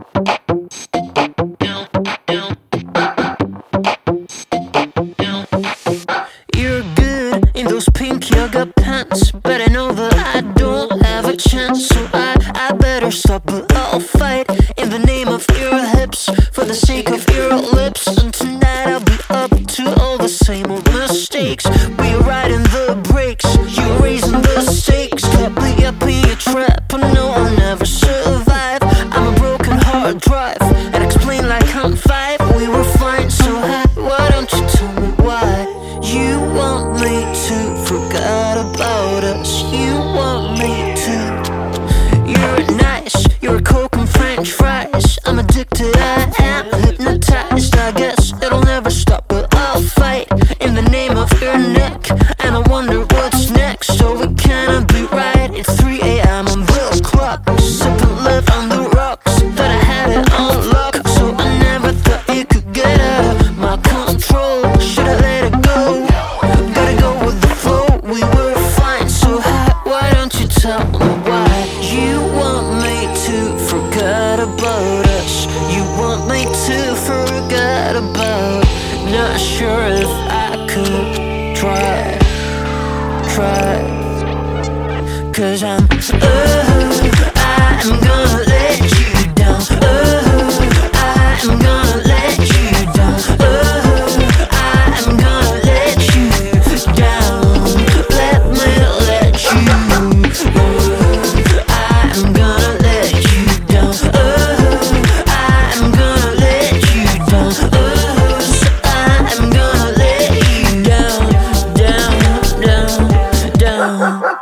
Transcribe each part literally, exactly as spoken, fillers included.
You're good in those pink yoga pants, but I know that I don't have a chance. So I, I better stop, but I'll fight in the name of your hips, for the sake of your lips. And tonight I'll be up to all the same old mistakes. We're riding the brakes, you're raising the stakes. Got me up in your trap, I know I'll never survive. I'm a broken hard drive, and explain like I'm five. We were flying so high, why don't you tell me why? You want me to forget about us. You want me to. You're nice, you're a Coke and French fries. I'm addicted, I am hypnotized. I guess it'll never stop, but I'll fight in the name of your neck. And I wonder what's next, so it cannot be right. It's three a m on the clock, sipping live on the rocks. That I had it on lock, so I never thought you could get out of my control. Should I let it go? Gotta go with the flow. We were flying so high, why don't you tell me why? You want me to forget about us. You want me to forget about. Not sure if I could try, try. Cause I'm, oh, I'm gonna let you down. Oh, I'm gonna let you down. Oh, I'm gonna let you down. Let me let you. Oh, I'm gonna let you down. Oh, I'm gonna let you down. Oh, so I'm gonna let you down, down, down, down.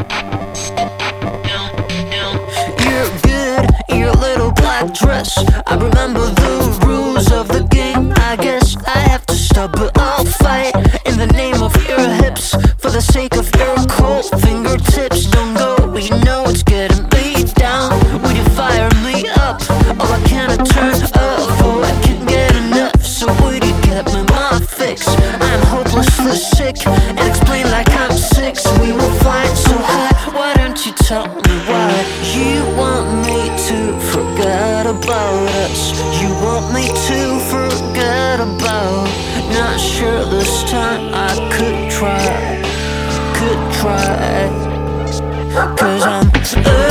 You're good in your little black dress. I remember the rules of the game. I guess I have to stop, but I'll fight in the name of your hips, for the sake of your cold fingertips. Don't go, you know it's getting me down. Would you fire me up? Oh, I cannot turn up. Oh, I can't get enough. So would you get me my fix? I'm hopelessly sick, and explain like I'm six. We were flying so high, why don't you tell me why? You want me to forget about us. You want me to forget about. Not sure this time I could try, could try. Cause I'm